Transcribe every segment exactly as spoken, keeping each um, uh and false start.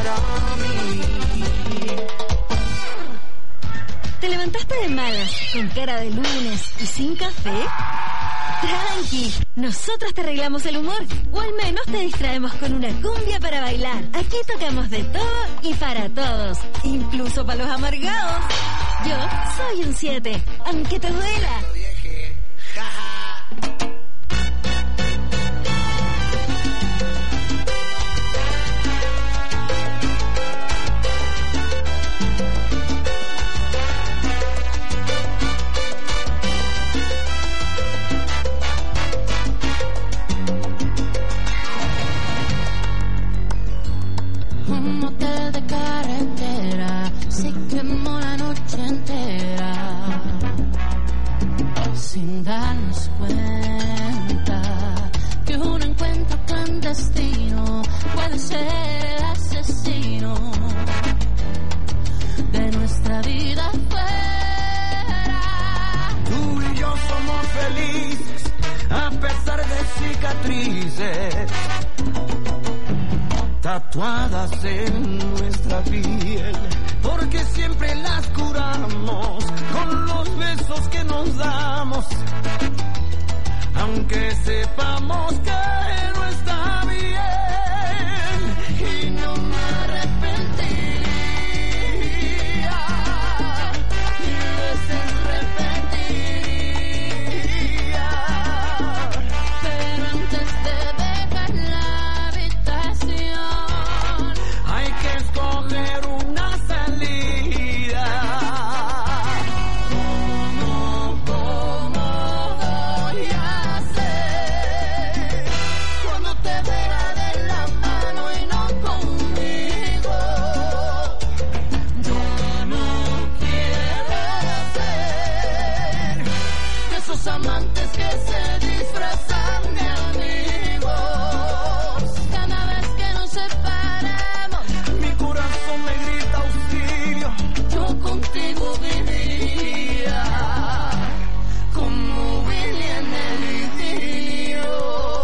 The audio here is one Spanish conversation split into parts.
para mí. ¿Te levantaste de malas, con cara de lunes y sin café? Tranqui, nosotros te arreglamos el humor, o al menos te distraemos con una cumbia para bailar. Aquí tocamos de todo y para todos, incluso para los amargados. Yo soy un siete, aunque te duela. Un motel de carretera se quemó la noche entera sin darnos cuenta que un encuentro clandestino puede ser el asesino de nuestra vida fuera. Tú y yo somos felices a pesar de cicatrices tatuadas en nuestra piel, porque siempre las curamos con los besos que nos damos, aunque sepamos que no está bien, y no me arrepentiría, mil veces repetiría, pero antes de dejar la habitación hay que escoger una salida. ¿Cómo, cómo voy a hacer cuando te vea de la mano y no conmigo? Yo no quiero ser de esos amantes que se disfrazan de amigos. cada vez que nos separamos. Mi corazón me grita auxilio, Yo contigo vivía como Willy en el idilio.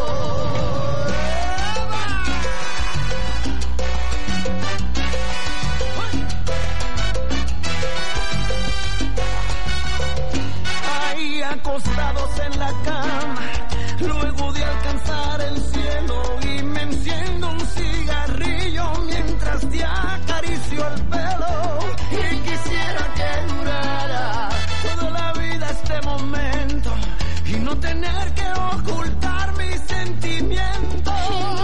ahí acostados en la cama, luego de alcanzar el cielo, y me enciendo un cigarrillo mientras te acaricio el pelo, y quisiera que durara toda la vida este momento y no tener que ocultar mis sentimientos.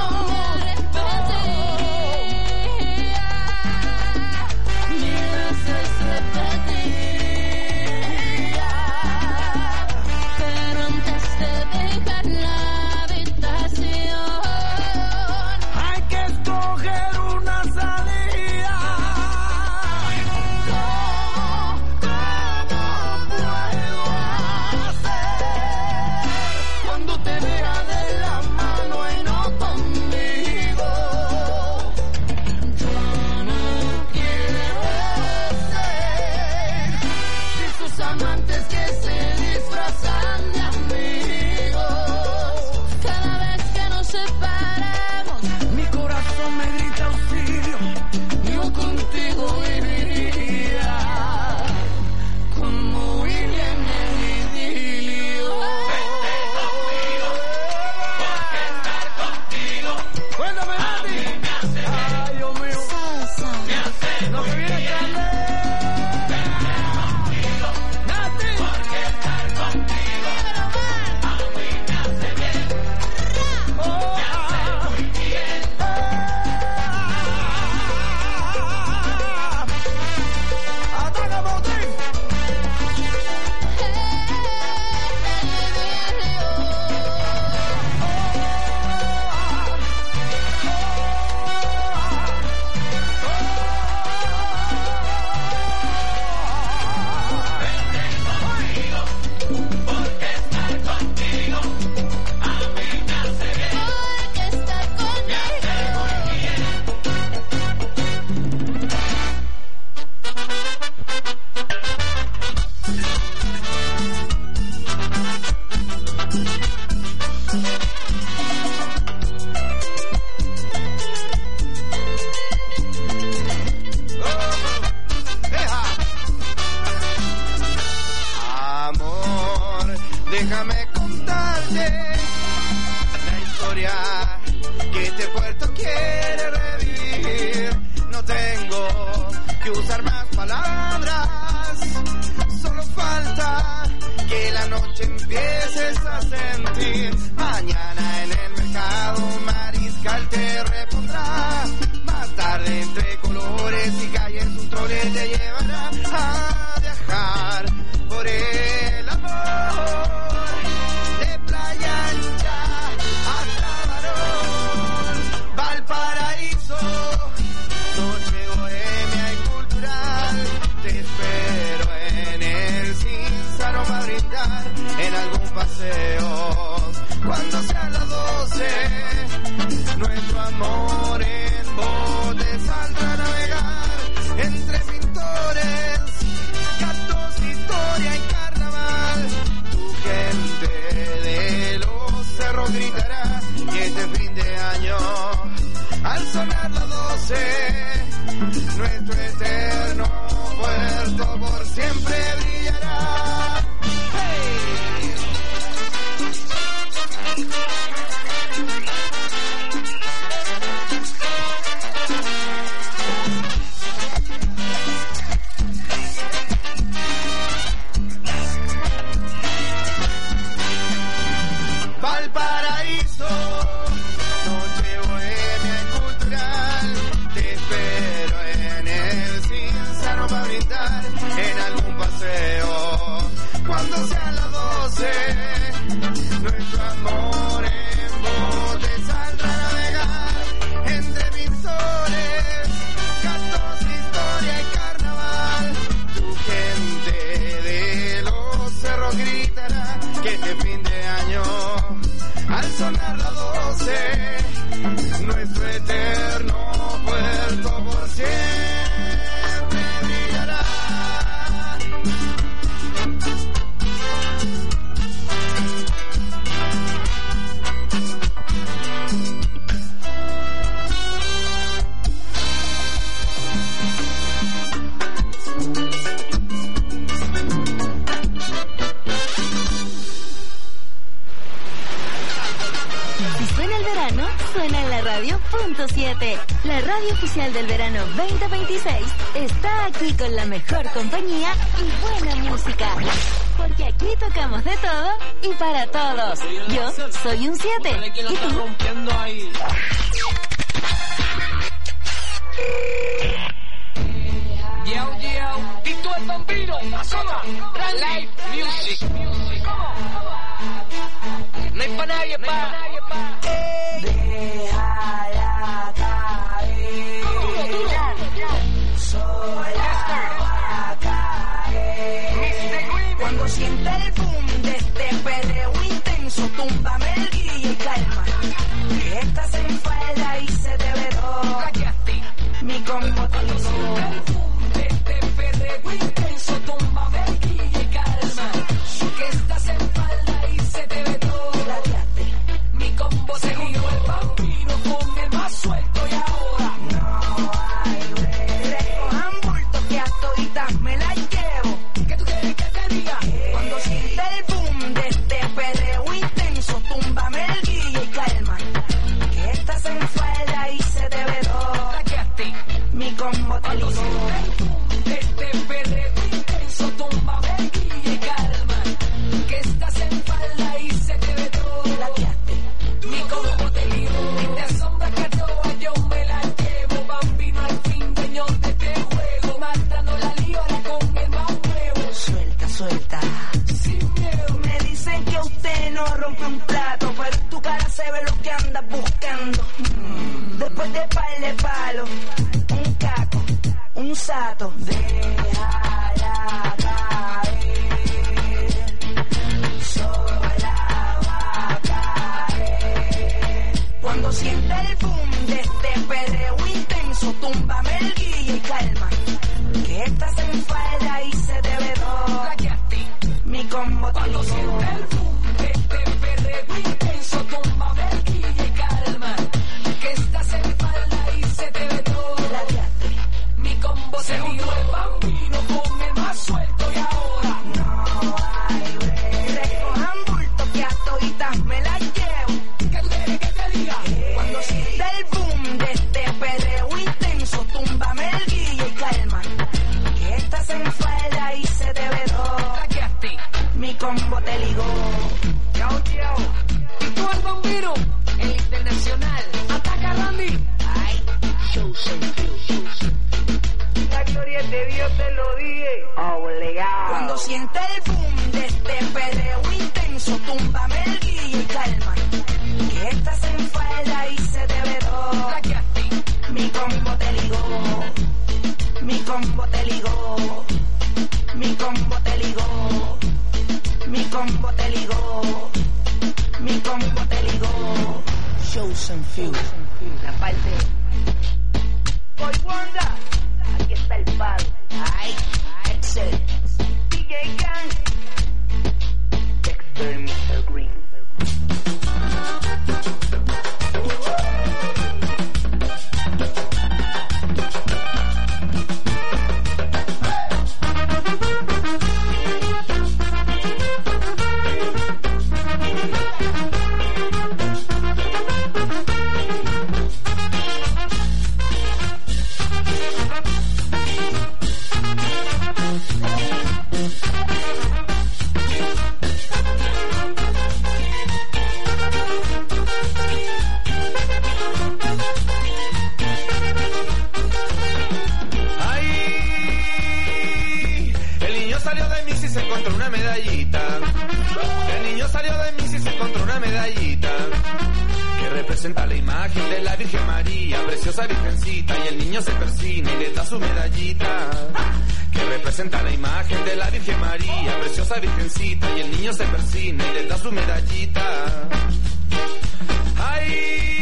Mil veces repetiría, pero antes de dejar la habitación Hay que escoger una salida. ¿Cómo, cómo puedo hacer cuando te vea de la mano y no conmigo? Yo no quiero ser de esos amantes que se disfrazan de amigos. cada vez que nos separamos. Mi corazón me grita palabras, solo falta que la noche empieces a sentir. Mañana en el mercado Mariscal te repondrá. Más tarde entre colores y calles un trole te llevará a viajar por el amor. De Playa Ancha hasta Barón, Valparaíso, noche bohemia y cultural. Te espero en el Cinzano para brindar en algún paseo. Cuando sean las doce, nuestro amor en bote saldrá a navegar entre pintores, gatos, historia y carnaval. Tu gente de los cerros gritará y este fin de año, al sonar las doce, nuestro eterno puerto por siempre brillará. ¡Hey! Valparaíso, noche bohemia y cultural. Te espero en el Cinzano para brindar en algún paseo. Cuando sean las doce, nuestro amor en bote saldrá a navegar entre pintores, gatos, historia y carnaval. Tu gente de los cerros gritará que este fin de año, al sonar las doce, nuestro eterno puerto por siempre brillará. Suena en la radio punto siete. La radio oficial del verano veinte veintiséis está aquí con la mejor compañía y buena música. Porque aquí tocamos de todo y para todos. Yo soy un siete. ¿Y tú? Yo, yo, Tito el Bambino, asoma, live music. No hay pa' nadie, pa'. Déjala caer, Duro, duro. sola va a caer. Cuando sienta el boom de este perreo intenso, túmbame el guille y calma. Que estás en falda y se te ve todo. Mi combo te hizo. De este perreo intenso, túmbame el guille y calma. Que estás en falda y se te ve todo. Mi combo se unió el Bambino con el más suelto y ahora No hay break. Recojan bultos que a toditas me las llevo. ¿qué tú quieres que te diga? Cuando sienta el boom de este perreo intenso, túmbame el guille y calma. Que estás en falda y se te ve todo. Mi combo te Cuando hizo. sienta el boom de este perreo intenso, túmbame el guille y calma. Que estás en falda y se te ve todo. Mi combo te lió, y te asombra que toa yo me la llevo. Bambino al fin, dueño de este juego, matando la lío ahora con el más nuevo. Suelta, suelta. Sin miedo, Me dicen que usted no rompe un plato, pero en tu cara se ve lo que andas buscando. Después de par de palo, un caco, un sato. Déjala caer, sola va a caer. Cuando sienta el boom de este perreo intenso, túmbame el guille y calma. Que estás en falda y se te ve todo. Mi combo te cuando hizo. sienta el boom de este perreo intenso, túmbame el guille y calma. Que estás en falda y se te ve todo. Mi combo se unió el Bambino con el más suelto y ahora No hay break. Recojan bultos que a toditas me las llevo. ¿qué tú quieres que te diga? Cuando sienta el boom de este perreo intenso, túmbame el guille y calma. Que La gloria de Dios te lo dije. Obligado. Cuando siente el boom de este perreo intenso, túmbame el guía y calma. Que estás en falda y se te ve todo. Mi combo te ligó. Mi combo te ligó. Mi combo te ligó. Mi combo te ligó. Mi combo te ligó. Shows and few. La parte. Boy Wanda. Aquí está el palo. Ay, Excel. D J Gang. Dexter mister Green. Representa la imagen de la Virgen María, preciosa virgencita, y el niño se persina y le da su medallita. Que representa la imagen de la Virgen María, preciosa virgencita, y el niño se persina y le da su medallita. ¡Ay!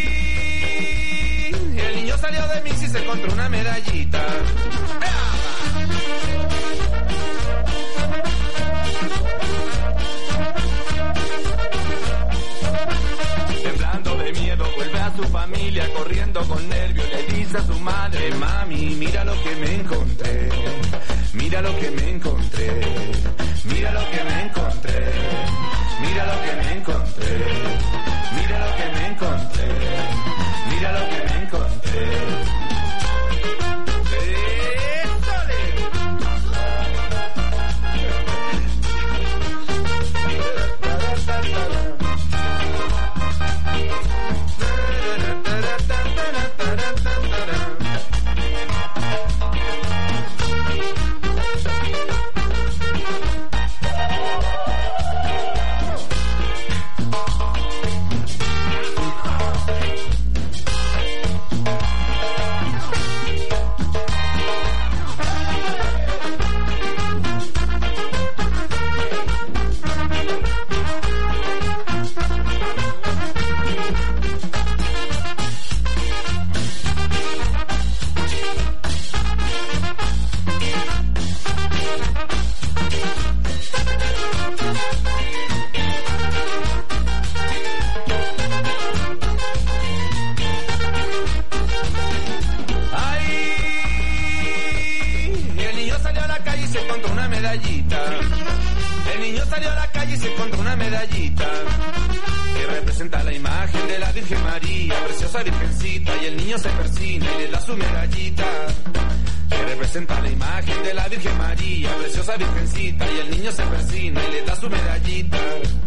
El niño salió de Mix y se encontró una medallita. De miedo vuelve a su familia corriendo con nervios, le dice a su madre: mami, mira lo que me encontré, mira lo que me encontré, mira lo que me encontré, mira lo que me encontré, mira lo que me encontré, mira lo que me encontré. El niño salió a la calle y se encontró una medallita que representa la imagen de la Virgen María, preciosa virgencita, y el niño se persina y le da su medallita. Que representa la imagen de la Virgen María, preciosa virgencita, y el niño se persina y le da su medallita.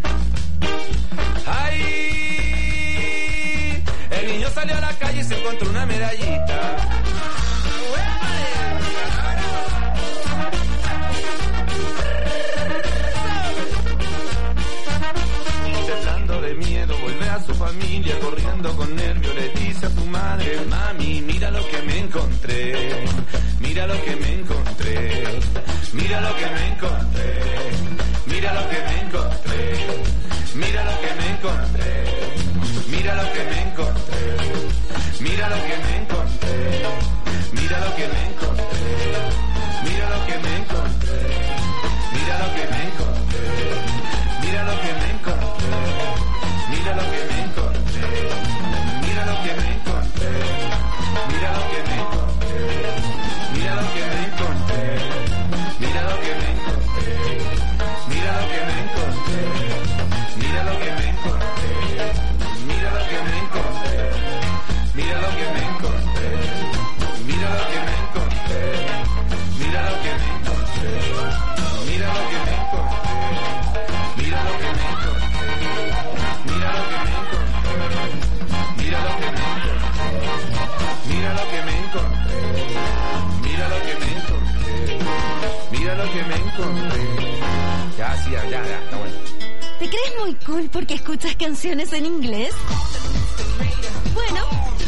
¡Ay! El niño salió a la calle y se encontró una medallita. De miedo vuelve a su familia corriendo con nervio, le dice a su madre: mami, mira lo que me encontré, mira lo que me encontré, mira lo que me encontré, mira lo que me encontré, mira lo que me encontré, mira lo que me encontré, mira lo que me encontré, mira lo que me encontré, mira lo que me encontré, mira lo que me encontré, mira lo que me encontré. Mira lo que me encontré, mira lo que me encontré, mira lo que me encontré, mira lo que me encontré, mira lo que me encontré, mira lo que me encontré, mira lo que me encontré, mira lo que me encontré, mira lo que me encontré. encontré. Mira lo que me encontré. Mira lo que me encontré. Ya, sí, ya, ya, está bueno. ¿Te crees muy cool porque escuchas canciones en inglés? Bueno,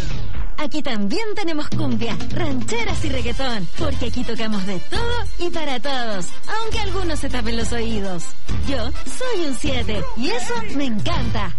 aquí también tenemos cumbia, rancheras y reggaetón, porque aquí tocamos de todo y para todos, aunque algunos se tapen los oídos. Yo soy un siete y eso me encanta.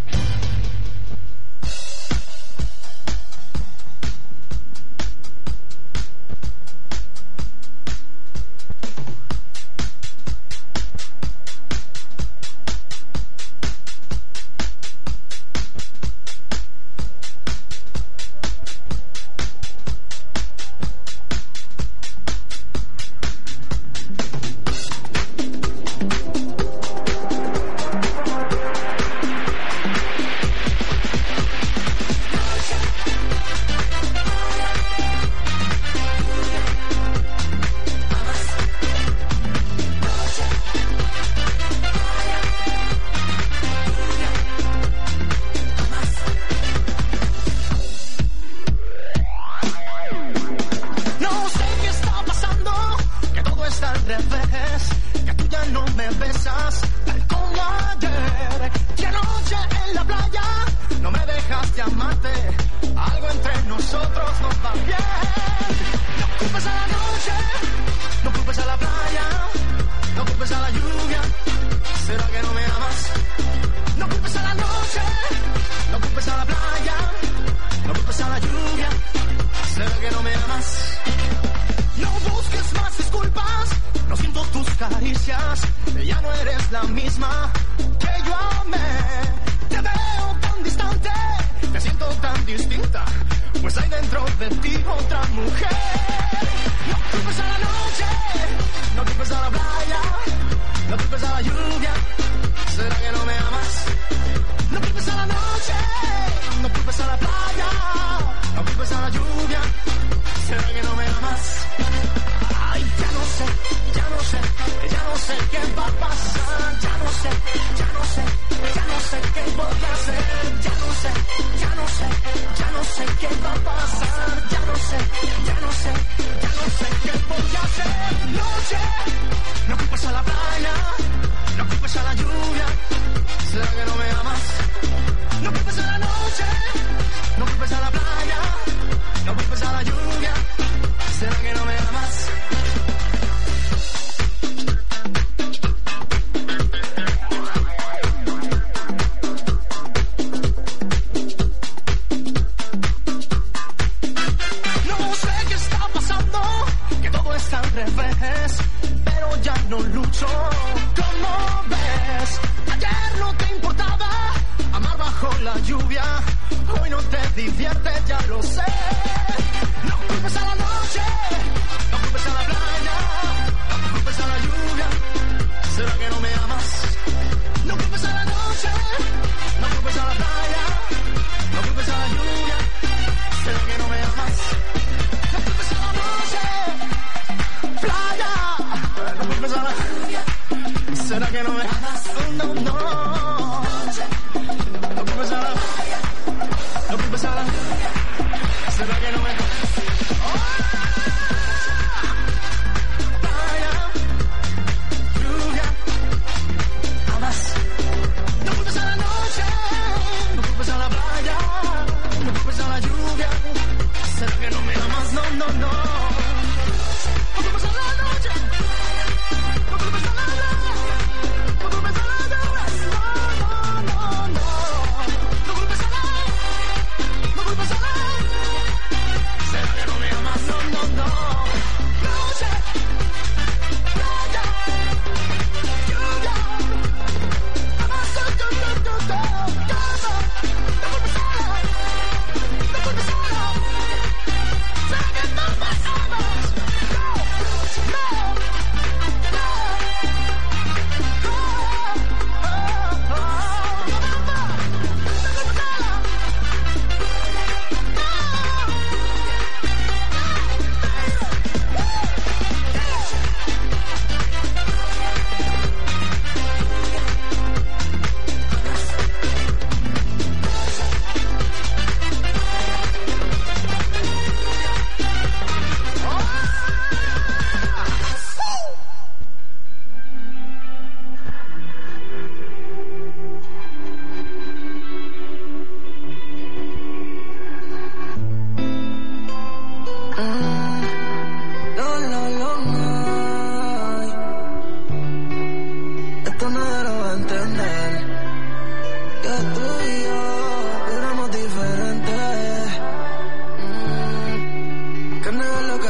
No culpes a la noche, no culpes a la noche, no culpes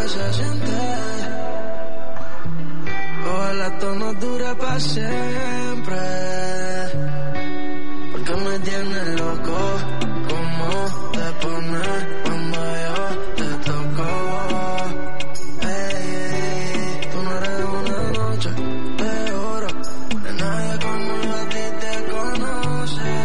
que se siente. Ojalá esto no dure para siempre, porque me tienes loco. ¿Cómo te pones cuando yo te toco? Hey, tú no eres una noche de oro, de nadie como yo a ti te conoce.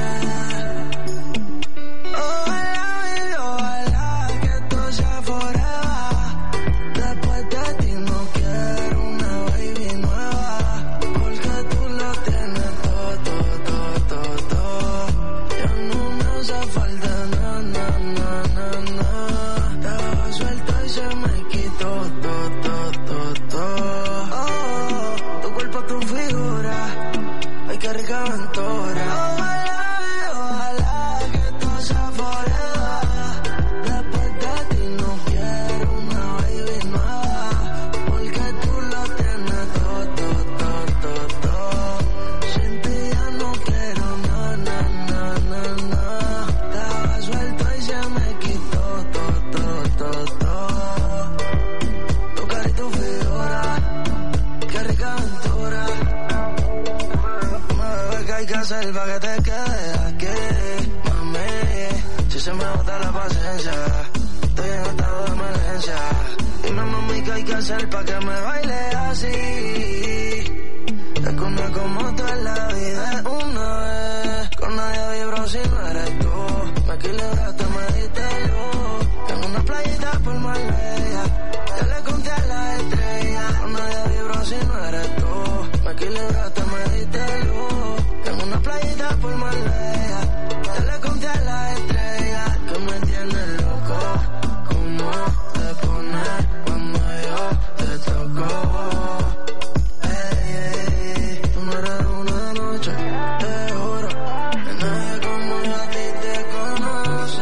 Ojalá, baby, ojalá que esto sea forever. Después de ti no quiero una baby nueva, porque tú lo tienes todo, todo, todo, todo, todo. Ya no me hace falta nada, nada, nada, nada. Estaba suelto y se me quitó todo, todo, todo, todo. Oh, tu cuerpo, tu figura, ay, qué rica aventura. Ojalá, ojalá que esto sea forever. Después de ti no quiero una baby nueva, porque tú lo tienes todo, todo, todo, todo, todo. Sin ti ya no quiero nada, nada, nada, nada. Estaba suelto y se me quitó todo, todo, todo, todo. Tu cara y tu figura, qué rica aventura. Mami, ¿qué hay que hacer pa' que te quedes aquí? Mami, si se me bota la paciencia, estoy en estado de emergencia. Dime, mami, ¿qué hay que hacer pa' que me baile así? Te conozco como tú en la vida una vez. Con nadie vibro si no eres tú. Me equilibraste, me diste luz. En una playita por Marbella, yo le conté a la estrella. Con nadie vibro si no eres tú. Me equilibraste, me diste luz. En una playita por Marbella, yo le conté a la estrella. Que me tienes loco. ¿Cómo te pones cuando yo te toco? Hey, hey, tú no eres una noche de oro, de nadie como yo a ti te conoce.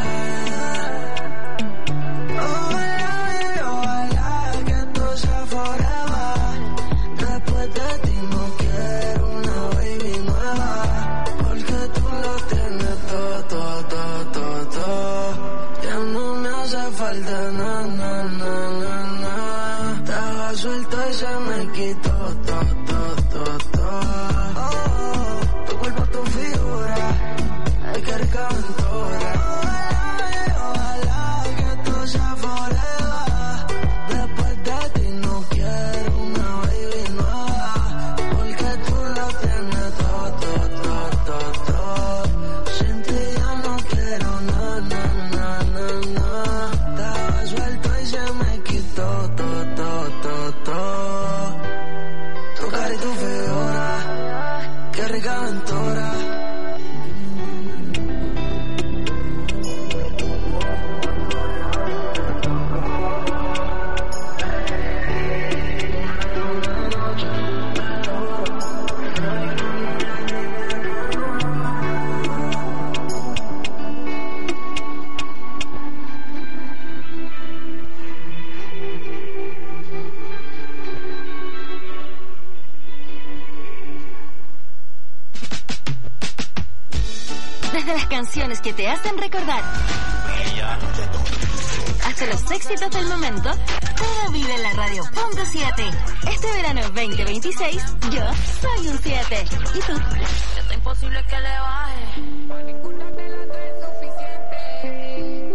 Ojalá, baby, ojalá que esto sea forever. Después de ti no quiero una baby nueva, porque tú lo tienes todo, todo, todo, todo, todo. Ya no me hace falta nada, nada, nada, nada. Estaba suelto y se me quitó todo, todo, todo, todo. Oh, tu cuerpo, tu figura, ay, qué rica aventura. Ojalá, ojalá que esto sea forever. Después de ti no quiero una baby nueva, porque tú lo tienes todo, todo, todo, todo, todo. Sin ti ya no quiero nada, nada, nada, nada. Estaba suelto y se me quitó todo, todo, todo, todo. Tu cara y tu figura, qué rica aventura. Desde las canciones que te hacen recordar hasta los éxitos del momento, todo vive en la radio punto siete. Este verano veinte veintiséis, yo soy un siete. ¿Y tú? Está imposible que le baje. Por ninguna de las tres es suficiente.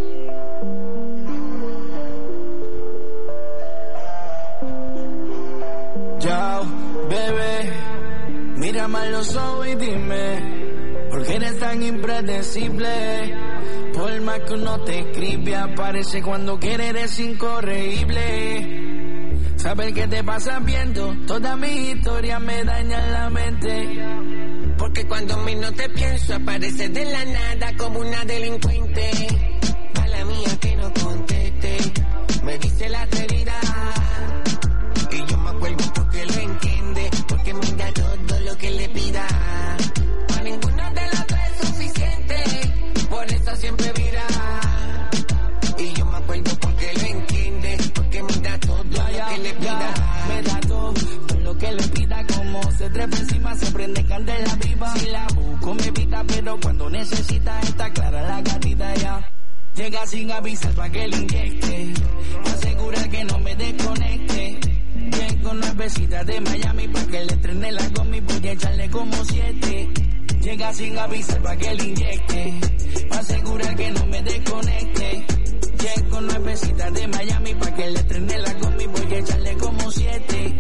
Yo, bebé, mírame a los ojos y dime, ¿por qué eres tan impredecible? Por más que uno te escribe, aparece cuando quiere, eres incorregible. Saber que te pasas viendo toda mi historia me daña la mente. Porque cuando menos te pienso, aparece de la nada como una delincuente. Mala mía que no conteste, me dice la herida. Y yo me acuerdo porque lo entiende, porque me da todo lo que le pida. A ninguna de las tres es suficiente, por eso siempre vira. Y yo me acuerdo porque lo entiende, porque me da todo lo que le pida. Me da todo, todo lo que le pida, como se trepa encima, se prende candela viva. Si la busco me evita, pero cuando necesita está clara la gatita ya. Llega sin avisar pa' que le inyecte, asegurar que no me desconecte. Llego nuevecita de Miami pa' que le estrene la gomi, voy a echarle como siete. Llega sin avisar pa' que le inyecte, asegurar que no me desconecte. Llego nuevecita de Miami pa' que le estrene la gomi, voy a echarle como siete.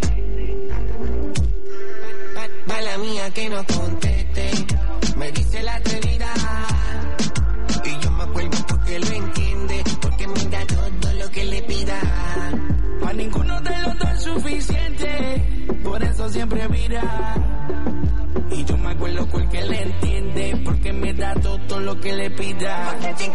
Mala mía que no conteste, me dice la atrevida. Y yo me acuerdo porque lo entiende, porque me da todo lo que le pida. A ninguno de los dos es suficiente, por eso siempre mira. Y yo me acuerdo porque le entiende, porque me da todo lo que le pida.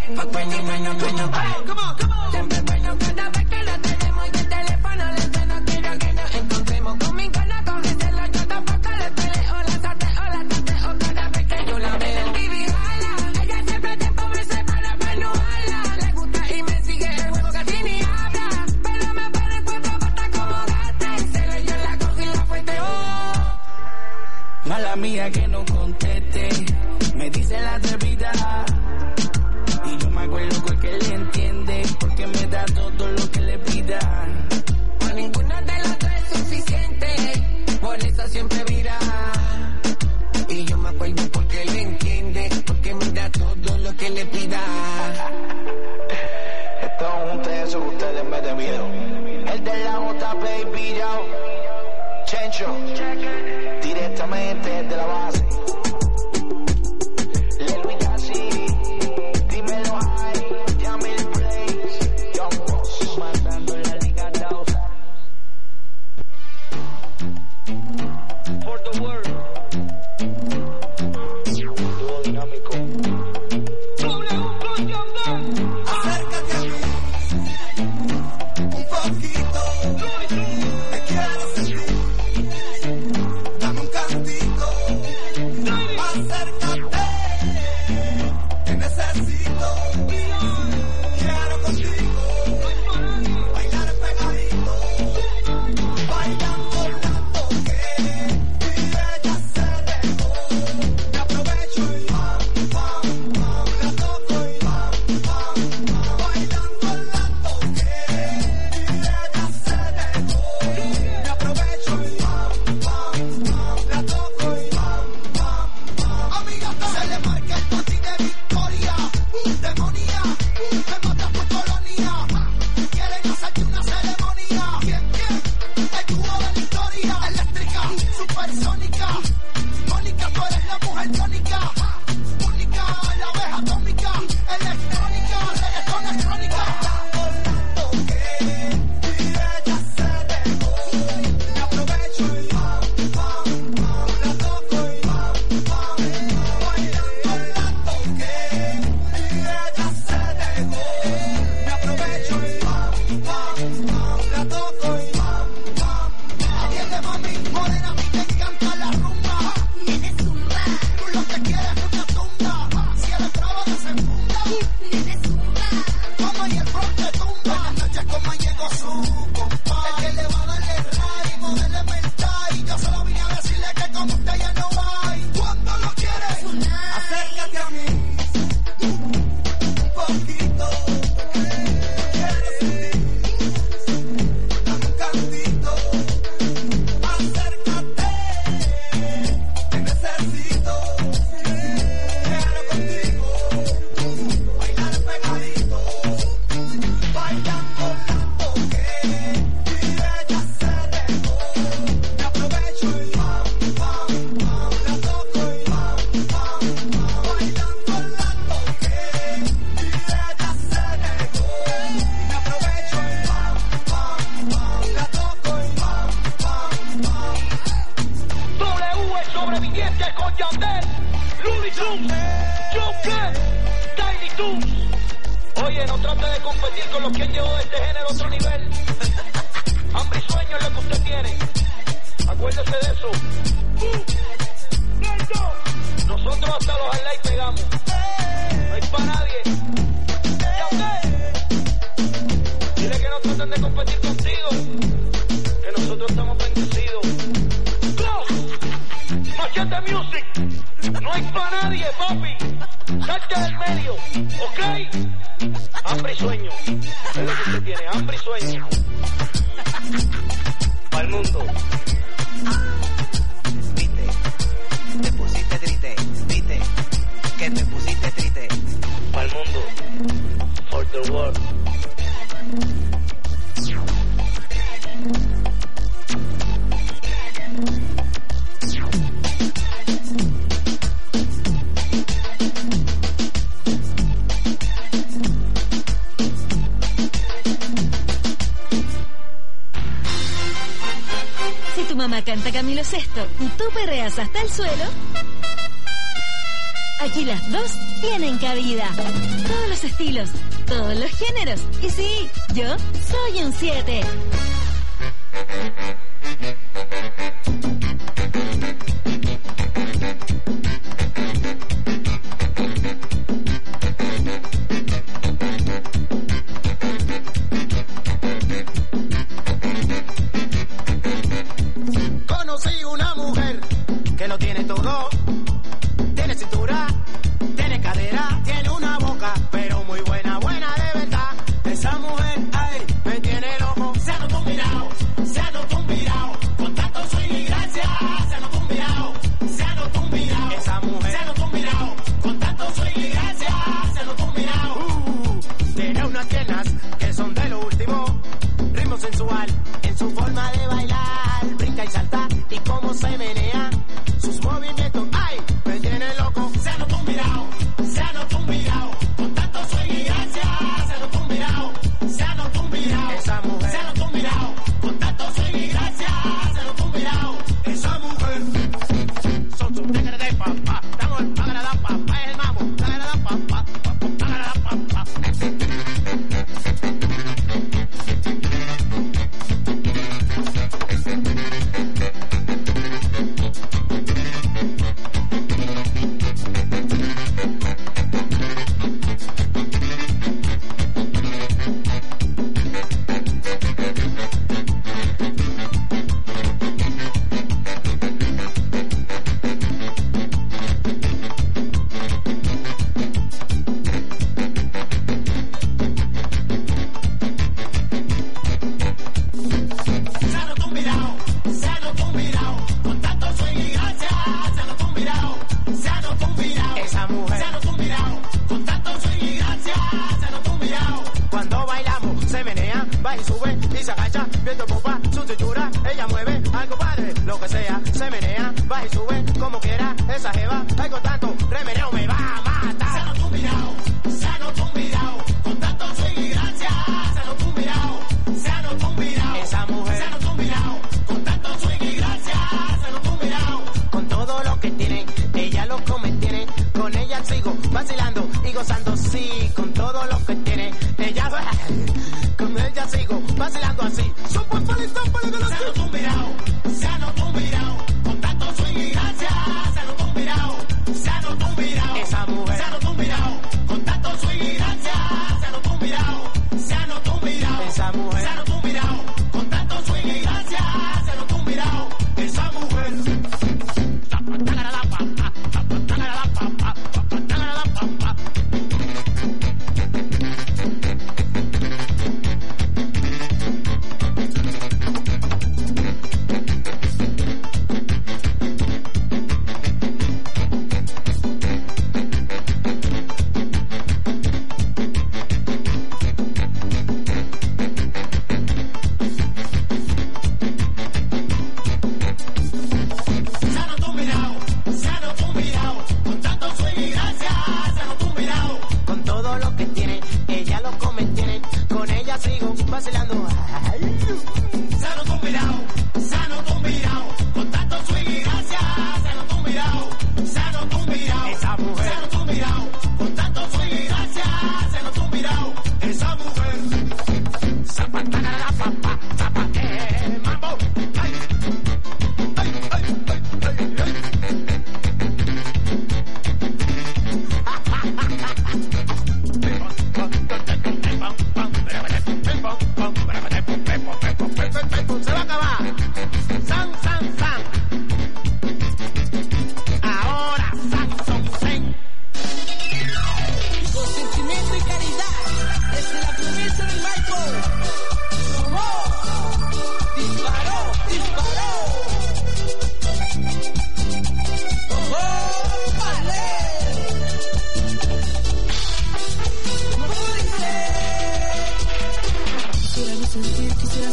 Siempre bueno cada vez que lo tenemos y el teléfono le suena. Quiero que nos encontremos con mi gana, cógeselo, yo tampoco le peleo. La sateo, la tateo cada vez que yo la veo. Ella siempre tiempo me separa para no hablar. Le gusta y me sigue el juego casi ni habla. Pero me pone cuatro patas como gata. Y se le yo la cojo y la fuerte, oh. Mala mía que no conteste, me dice la atrevida. Y yo me acuerdo porque le entiende, porque me da todo lo que le pida. A ninguno de los tres es suficiente, por eso siempre vira. Y yo me acuerdo porque le entiende, porque me da todo lo que le pida. Esto es un tenso que ustedes me den miedo. El de la J, baby, yo. Chencho, directamente desde la base. Le Luis Casi, dímelo ahí, llame el place. Young Boss, matando la liga Dausa. For the world. Dúo dinámico. Doble un coño de. Acércate a mí. Un poquito. Te quiero sentir. Dame un cantito. Acércate. Te necesito. Quiero contigo. Bailar pegadito. Bailando la toqué. Y ella se dejó. Me aprovecho y pam, pam, pam. La toco y pam, pam, pam. Bailando la toqué. Y ella se dejó. Me aprovecho y pam, pam, pam. La toco y pam, pam, pam. Amiga, se le marca el toti de victoria. Demonía, te matas por colonia. Quieren hacerte una ceremonia. ¿Quién, quién? El dúo de la historia. Eléctrica, supersónica. Mónica, tú eres la mujer tónica. Única, la abeja atómica. Electrónica, reggaetón electrónica. Toqué, y ella se dejó. Me aprovecho y pam, pam, pam. La toco y pam, pam, pam. Bailando la toqué, y ella se dejó. Me aprovecho y pam, pam, pam. La toco y pam, pam, pam. Atiende, mami, morena, a mí te encanta la rumba. Tienes zumba, Tú lo que quieres es una tunda. Si eres brava, desenfunda. tienes zumba. Como y el front te tumba. Buenas noches, como llegó su compadre. El que le va a darle ray, moverle mental. Yo solo vine a decirle que como usted ya no hay. Cuando lo quieres, acércate a mí. Un poquito. Quiero sentir. Dame un cantito. Acércate. Te necesito. Quiero contigo. Bailar pegadito. Bailando la toqué. Y ella se dejó. Me aprovecho y pam, pam, pam. La toco y pam, pam, pam. Bailando la toqué. Y ella se dejó. Me aprovecho y pam, pam, pam. La toco y pam, pam, pam. W es sobreviviente con Yandel, Looney Tunes, Joker, Tiny Toons. Oye, no trate de competir con los que han llevado este género a otro nivel. Hambre y sueño es lo que usted tiene. Acuérdese de eso. Nosotros hasta los highlights pegamos. No hay para nadie. Yandel, dile que no traten de competir contigo, que nosotros estamos bendecidos. Go, Machete Music, no hay para nadie, papi. Salte del medio, ¿ok? Hambre y sueño. Es lo que usted tiene, hambre y sueño. Al mundo. Viste, te pusiste triste, viste, que te pusiste triste. Al mundo. For the world. Si tu mamá canta Camilo Sesto y tú perreas hasta el suelo, aquí las dos tienen cabida. Todos los estilos, todos los géneros. Y sí, yo soy un siete. Conocí una mujer que lo tiene todo. Tiene cintura, tiene cadera, tiene una boca, pero muy buena, buena de verdad. Esa mujer, ay, me tiene loco. Se ha notado un mirado, se ha notado un mirado. Con tanto swing y gracia, se ha notado un mirado, se ha notado un mirado. Esa mujer, se ha notado un mirado. Con tanto swing y gracia, se ha notado un mirado. Uh, tiene unas piernas que son de lo último. Ritmo sensual en su forma de bailar. Brinca y salta y cómo se menea. Sus movimientos, ay, me tiene loco. Se ha notado un mirado, se ha notado un mirado. Con tanto swing y gracia, se ha notado un mirado, se ha notado un mirado. Esa mujer, se ha notado un mirado. Con tanto swing y gracia, se ha notado un mirado. Esa mujer, son sus tigres de papá. Damos el pagar a la papá, es el mamo. Pagar a la papá, pagar a la papá. Se ha notado un mirado, se ha notado un mirado. Con tanto swing y gracia, se ha notado un mirado, se ha notado un mirado. Esa mujer, se ha notado un mirado. Con tanto swing y gracia, se ha notado un mirado. Cuando bailamos, se menea, va y sube y se agacha, viendo popa, su cintura, ella mueve, algo padre, lo que sea, se menea, va y sube, como quiera, esa jeva, ay con tanto, remeneo me va a matar. Se ha notado un mirado, se ha notado un mirado. Con tanto swing y gracia, se ha notado un mirado, se ha notado un mirado. Esa mujer, se ha notado un mirado. Con tanto swing y gracia, se ha notado un mirado. Con todo lo que tiene, ella lo come, tiene. Con ella sigo vacilando y gozando, sí. Con todo lo que tiene, ella con ella sigo vacilando así. Super feliz, super feliz. Se ha notado un mirado, se ha notado un mirado. Con tanto swing y gracia, se ha notado un mirado, se ha notado un mirado. Esa mujer,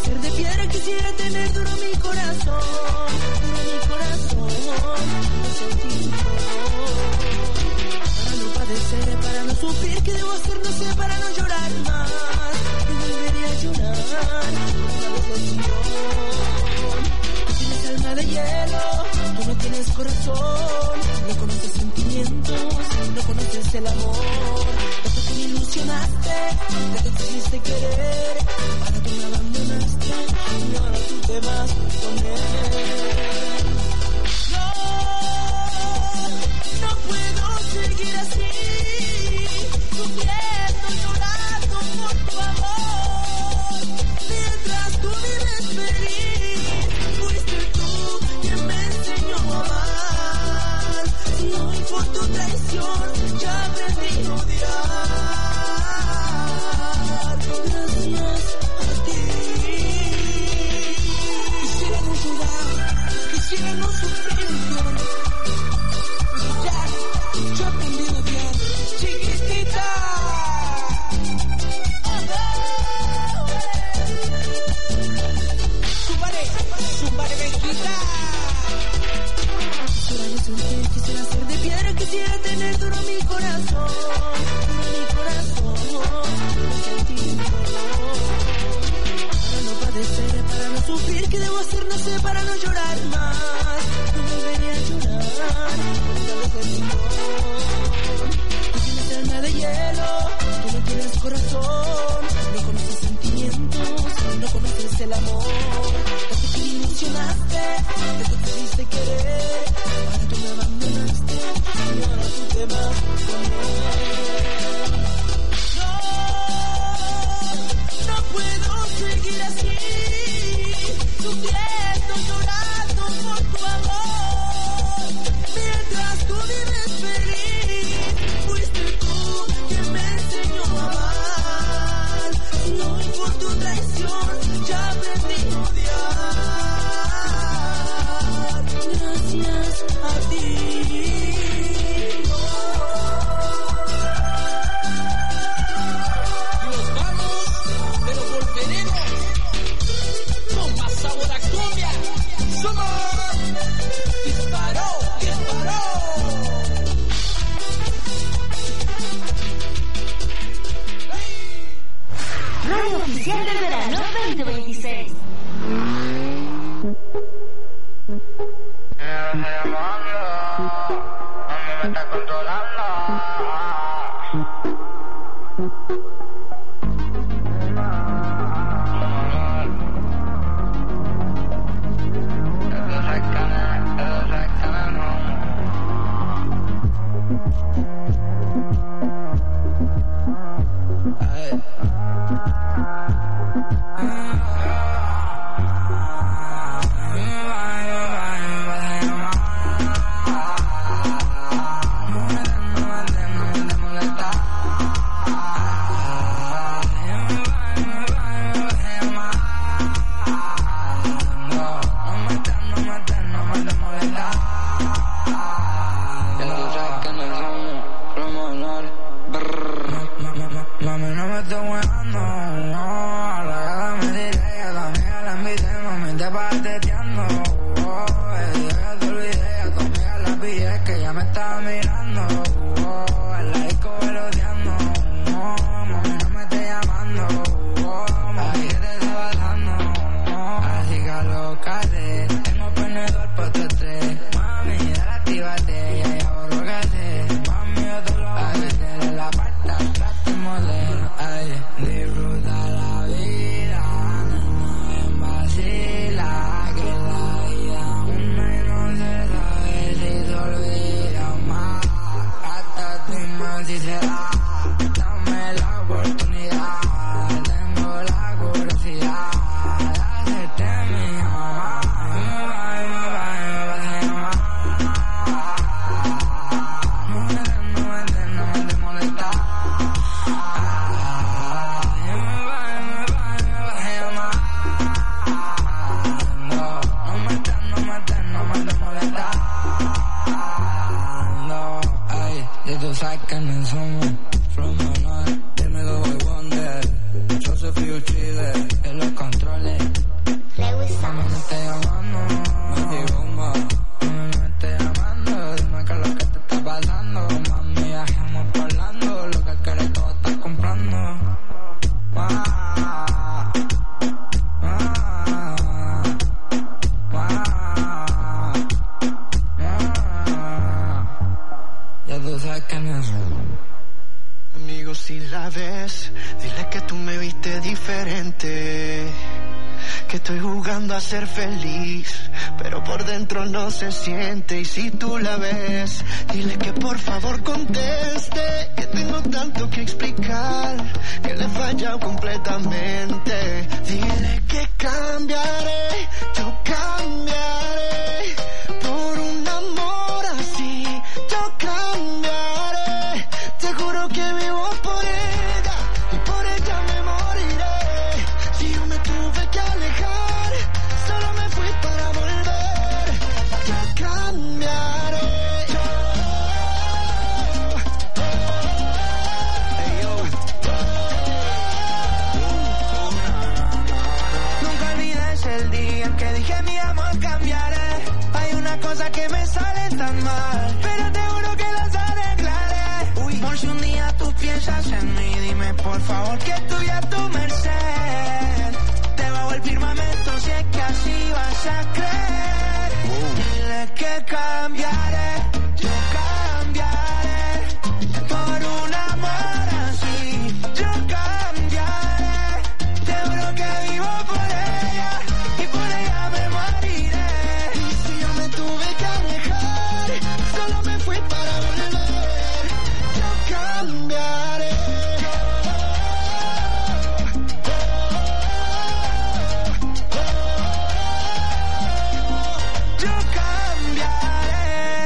ser de piedra, quisiera tener duro mi corazón, duro mi corazón, no sentir dolor. Para no padecer, para no sufrir, ¿qué debo hacer? No sé, para no llorar más. Y volvería a llorar por la decepción. Tú tienes alma de hielo, tú no tienes corazón, no conoces sentimientos, no conoces el amor. Tanto que me ilusionaste, tanto que quisiste querer, ahora tú me abandonaste y ahora tú te vas con él. No, no puedo seguir así, sufriendo, llorando por tu amor, mientras tú vives feliz. Fuiste tú quien me enseñó a amar, y hoy por tu traición ya aprendí a odiar. Gracias a ti. Quisiera no llorar, quisiera no sufrir, pero ya, yo aprendí a odiar. Chiquitita. Súbale, súbale, Benquita. Quisiera no sentir, quisiera ser de piedra, quisiera tener duro mi corazón, duro mi corazón, no sentir dolor. Para no padecer, para no sufrir, ¿qué debo hacer? No sé, para no llorar más. No volveré a llorar por la decepción. Tú tienes alma de hielo, tú no tienes corazón, no conoces sentimientos, no conoces el amor. Tanto que me ilusionaste, tanto que quisiste querer, ahora tú me abandonaste y ahora tú te vas con él. No, no puedo seguir así, sufriendo, llorando por tu amor, mientras tú vives feliz. Fuiste tú quien me enseñó a amar, y hoy por tu traición ya aprendí a odiar. Gracias a ti. Y nos vamos, pero volveremos con más sabor a cumbia. Somos Disparó, Disparó. Radio Oficial del Verano veinte veintiséis. From my night, dime lo voy wonder. Yo soy Future, en los controles. que estoy jugando a ser feliz, pero por dentro no se siente. Y si tú la ves, dile que por favor conteste, que tengo tanto que explicar, que le he fallado completamente. Dile que cambiaré, yo cambiaré por un amor así, yo cambiaré. Te juro que vivo por ella y por ella me moriré. Si yo me tuve que alejar, solo me fui para volver. Yo cambiaré. Hey, yo. Nunca olvides el día en que dije mi amor cambiaré. Hay una cosa que me sale tan mal, pero te juro que las arreglaré. Uy, por si un día tú piensas en mí, dime por favor que estoy a tu merced. Te bajo el firmamento si es que así vas a creer. Wow. Dile que cambiaré, yo cambiaré por un amor así, yo cambiaré. Te juro que vivo por ella y por ella me moriré. Y si yo me tuve que alejar, solo me fui para volver. Yo cambiaré. Yo cambiaré.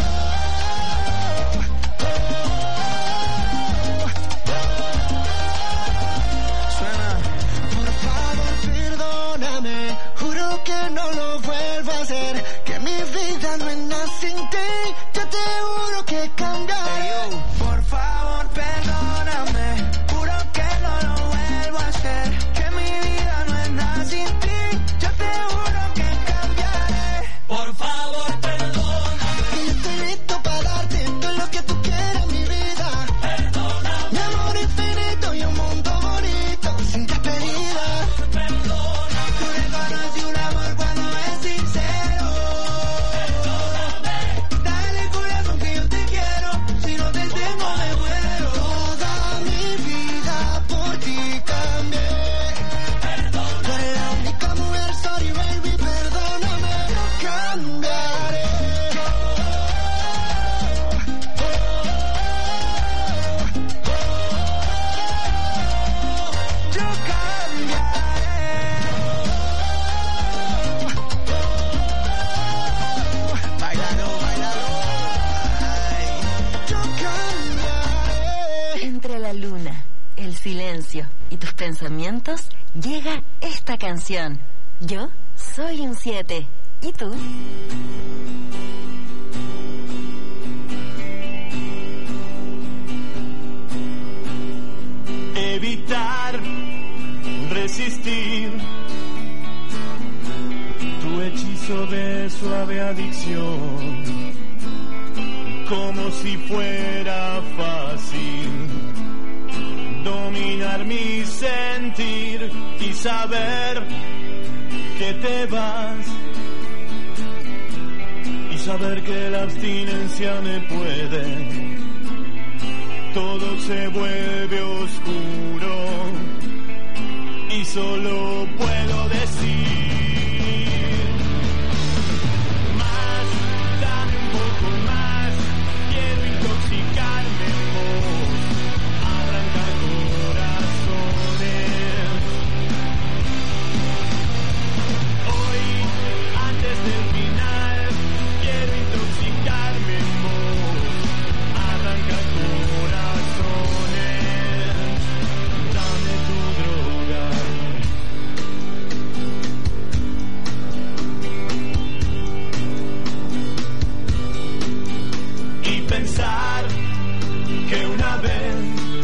Suena. Por favor, perdóname, juro que no lo vuelvo a hacer, que mi vida no es nada sin ti. Yo te juro que cambiaré. Por favor, perdóname, juro que no lo vuelvo a hacer, que mi vida no es nada sin ti. Yo te juro que cambiaré. Por favor, perdóname, que yo estoy listo para darte todo lo que tú quieras, mi vida. Perdóname, mi amor infinito y un mundo bonito sin despedida. Perdóname, tú reconoces un amor cuando es sincero. Perdóname, dale corazón que yo te quiero, si no te tengo me muero. Toda mi vida por ti cambié. Perdóname, tú eres la única mujer, sorry baby, perdóname. Yo cambiaré. Yo cambiaré. Bailalo, bailalo. Ay. Yo cambiaré. Entre la luna, el silencio y tus pensamientos, llega esta canción. Yo soy un siete. ¿Y tú? Evitar, resistir tu hechizo de suave adicción, como si fuera fácil dominar mi sentir y saber que te vas, y saber que la abstinencia me puede. Todo se vuelve oscuro y solo puedo decir más, dame un poco más, quiero intoxicarme en vos, arrancar corazones. Hoy, antes del final, quiero intoxicarme en vos, arrancar corazones, dame tu droga. Y pensar que una vez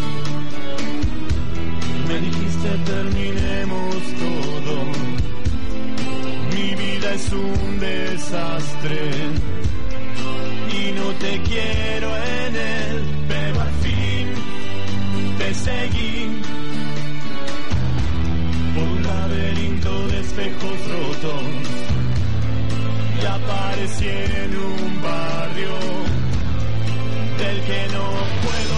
me dijiste terminemos todo, mi vida es un desastre y no te quiero en él, pero al fin te seguí por un laberinto de espejos rotos y aparecí en un barrio del que no puedo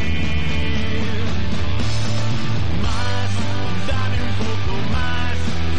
salir. Más, dame un poco más,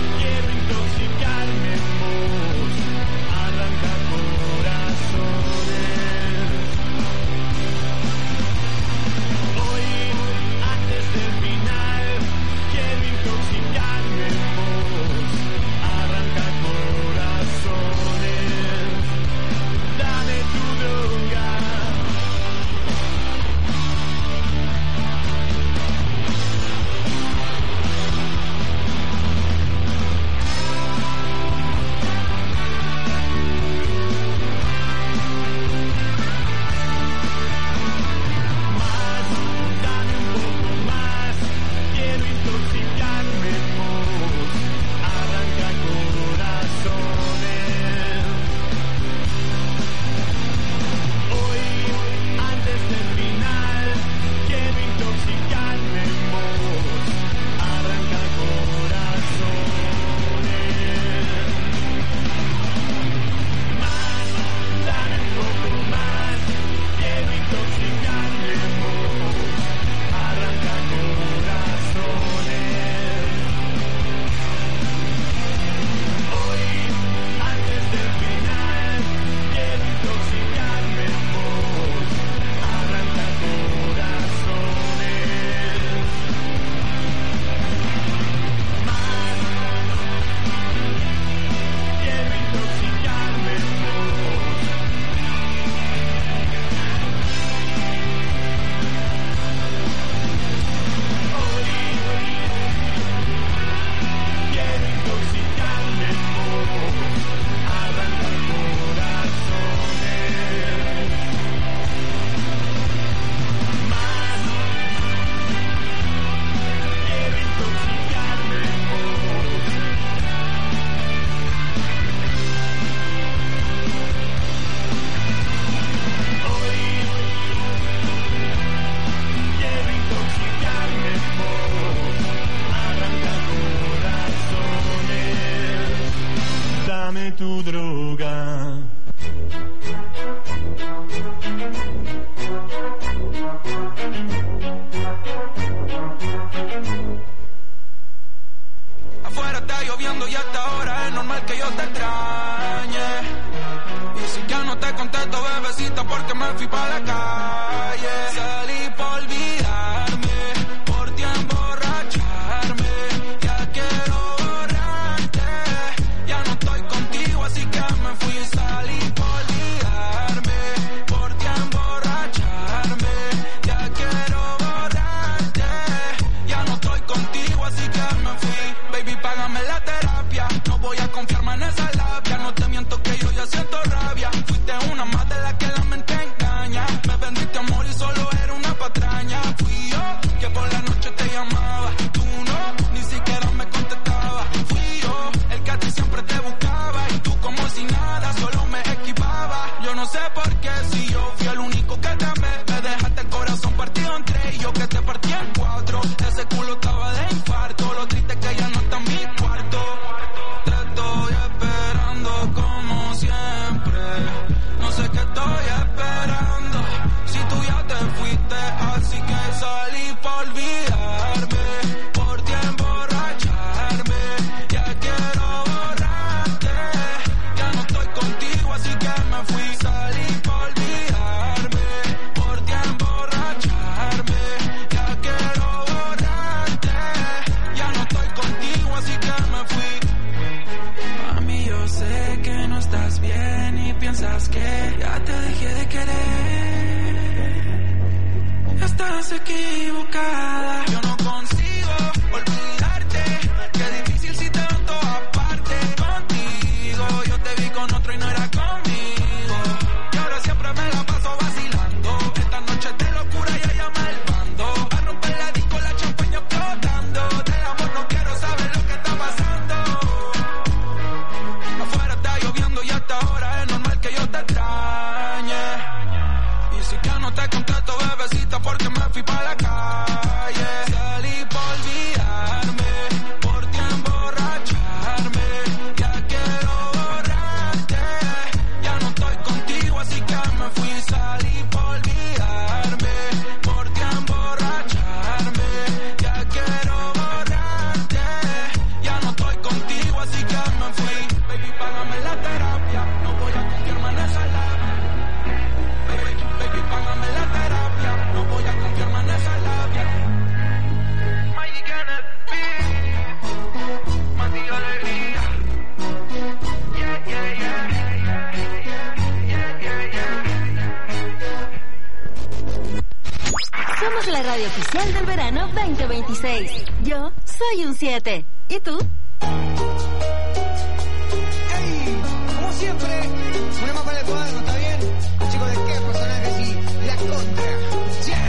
dame tu droga. Afuera está lloviendo y hasta ahora es normal que yo te extrañe. Y si ya no te contesto, bebecita, porque me fui pa' la calle. Salí por olvidarme, por ti emborracharme. Ya quiero borrarte, ya no estoy contigo, así que me fui. Salí por olvidarme, por ti emborracharme. Ya quiero borrarte, ya no estoy contigo, así que me fui. Baby, págame la terapia, no voy a confiarme en esa labia. No te miento que yo ya siento rabia. Fuiste una más de la que la mente engaña. Me vendiste amor y solo era una patraña. Fui yo que por la noche te llamaba, tú no, ni siquiera me contestabas. Fui yo el que a ti siempre te buscaba y tú como si nada, solo me esquivaba. Yo no sé por qué, si yo fui el único que te amé. Me dejaste el corazón partido en tres y yo que te partí en cuatro. Ese culo estaba de infarto, lo triste es que ya no está en mi cuarto. Te estoy esperando como siempre, no sé qué estoy esperando, si tú ya te fuiste, así que salí por olvidarme, por ti emborracharme. Ya quiero borrarte, ya no estoy contigo, así que me fui. Salí por olvidarme, por ti emborracharme. Ya quiero borrarte, ya no estoy contigo, así que me fui. Mami, yo sé que no estás bien y piensas que ya te dejé de querer. Estás equivocada, yo no consigo olvidarte. Qué difícil si te veo en todas partes. Contigo, yo te vi con otro y no era conmigo. Y ahora siempre me la paso vacilando. Esta noche es de locura, ya llama el bando. A romper la disco, la champaña explotando. Del amor no quiero saber lo que está pasando. Afuera está lloviendo y hasta ahora es normal que yo te extrañe. Y si ya no te contesto, bebecita, porque me fui pa' la calle. Salí por olvidarme, por ti emborracharme. Ya quiero borrarte, ya no estoy contigo, así que me fui. Salí por olvidarme, por ti emborracharme. Ya quiero borrarte, ya no estoy contigo, así que me fui. Baby, págame la terapia, no voy a confiarme en esa labia. Baby, baby, págame la terapia, no voy a confiarme en esa labia. Mighty Kenneth, Mati Alegría. Yeah, yeah, yeah. Yeah, yeah, yeah. Somos la radio oficial del verano veinte veintiséis. Yo soy un siete. ¿Y tú? ¡Ey! Como siempre, una más para el cuadro, ¿está bien? Chicos, ¿de qué personajes y la contra? ¡Ya!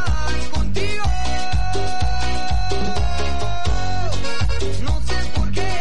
No sé por qué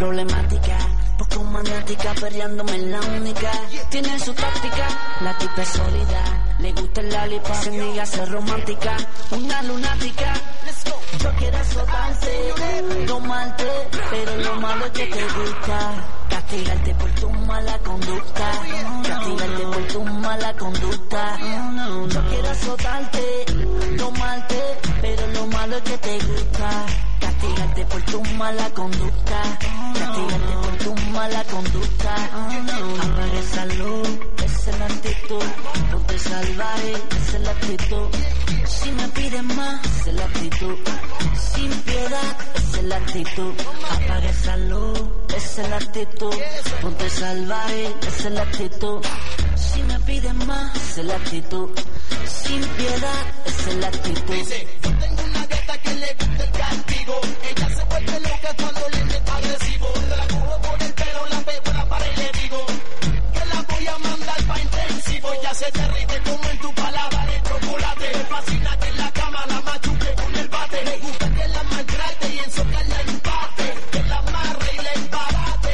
problemática, poco maniática, perreándome en la única. Tiene su táctica, la tipa es sólida. Le gusta el lollipop, se niega a ser romántica. Una lunática, yo quiero azotarte, tomarte, pero lo malo es que te gusta. Castigarte por tu mala conducta, castigarte por tu mala conducta. Yo quiero azotarte, tomarte, pero lo malo es que te gusta. Castigarte por tu mala conducta, castigarte por tu mala conducta. Apaga esa luz, esa es la actitud. Ponte salvaje, esa es la actitud. Si me piden más, esa es la actitud. Sin piedad, esa es la actitud. Apaga esa luz, esa es la actitud. Ponte salvaje, esa es la actitud. Si me piden más, esa es la actitud. Sin piedad, esa es la actitud. Dice, yo tengo una gata que le gusta el castigo. Ella se vuelve loca cuando le meto agresivo. La cojo por el pelo, la pego en la pared y le digo que la voy a mandar pa' intensivo. Ya se derrite como en tu palabra de chocolate. Me fascina que en la cama la machuque con el bate. Me gusta que la maltrate y en socar la empate. Que la amarre y la embarate.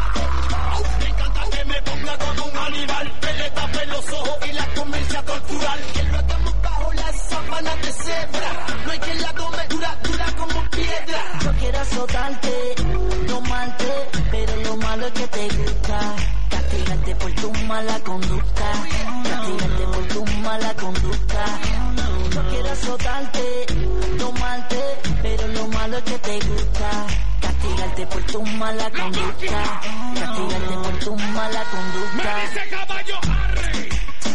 Me encanta que me ponga como un animal. Que le tape los ojos y la comience a torturar. Que lo hagamos bajo las sábanas de cebra. No hay quien la tome dura, dura como piedra. Yo quiero azotarte, tomarte, pero lo malo es que te gusta. Castigarte por tu mala conducta, castigarte por tu mala conducta. Yo quiero azotarte, tomarte, pero lo malo es que te gusta. Castigarte por tu mala conducta, castigarte por tu mala conducta. Me dice caballo, arre,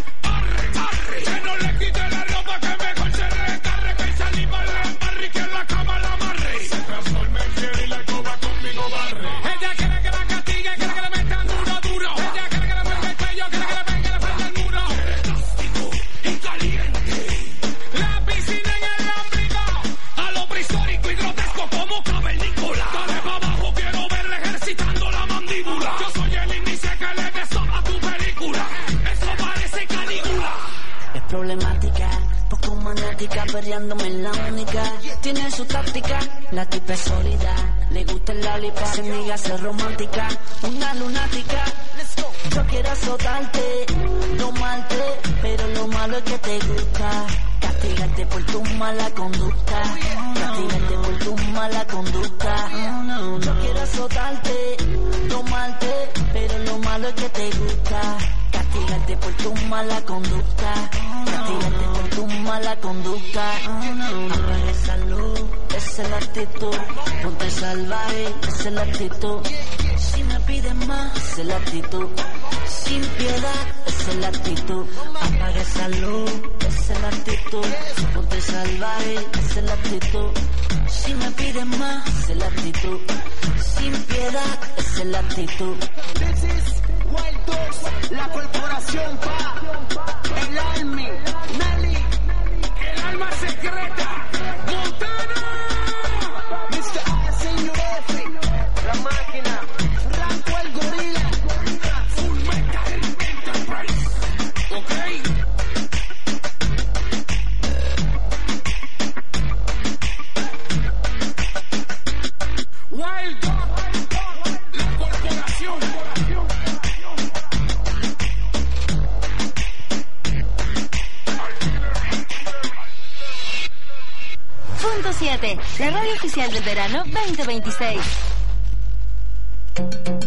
arre, arre. Que no le quite la ropa, que mejor se recarre. Que salimos la embarre y que en la cama la amarre. Se transforma en fiel y la coba conmigo barre. Ella quiere que la castigue, quiere que le metan duro, duro. Ella quiere que le muerde el cuello, quiere que le pegue la frente al muro. Elástico y caliente. La piscina en el ámbrico. A lo prehistórico y grotesco como cavernícola. Dale pa' abajo, quiero verle ejercitando la mandíbula. Yo soy el índice que le besó a tu película. Eso parece Calígula. Es problemática, poco maniática, perreándome en la única. Tiene su táctica, la tipa es sólida. Le gusta el lollipop, se niega a ser romántica. Una lunática, yo quiero azotarte, tomarte, pero lo malo es que te gusta. Castigarte por tu mala conducta, castigarte por tu mala conducta. Yo quiero azotarte, tomarte, pero lo malo es que te gusta. Castigarte por tu mala conducta, castigarte por tu mala conducta. Apaga esa luz, esa es la actitud. Ponte salvaje, esa es la actitud. Si me piden más, esa es la actitud. Sin piedad, esa es la actitud. Apaga esa luz, esa es la actitud. Ponte salvaje, esa es la actitud. Si me piden más, esa es la actitud. Sin piedad, esa es la actitud. This is Wild Dogs, la corporación pa, el Army, Nelly, el alma secreta, Montana, mister A, señor F, la máquina, Ranco el gorila, Full Metal Enterprise, ok. Wild Dogs, la corporación. Punto siete, la radio oficial del verano veinte veintiséis.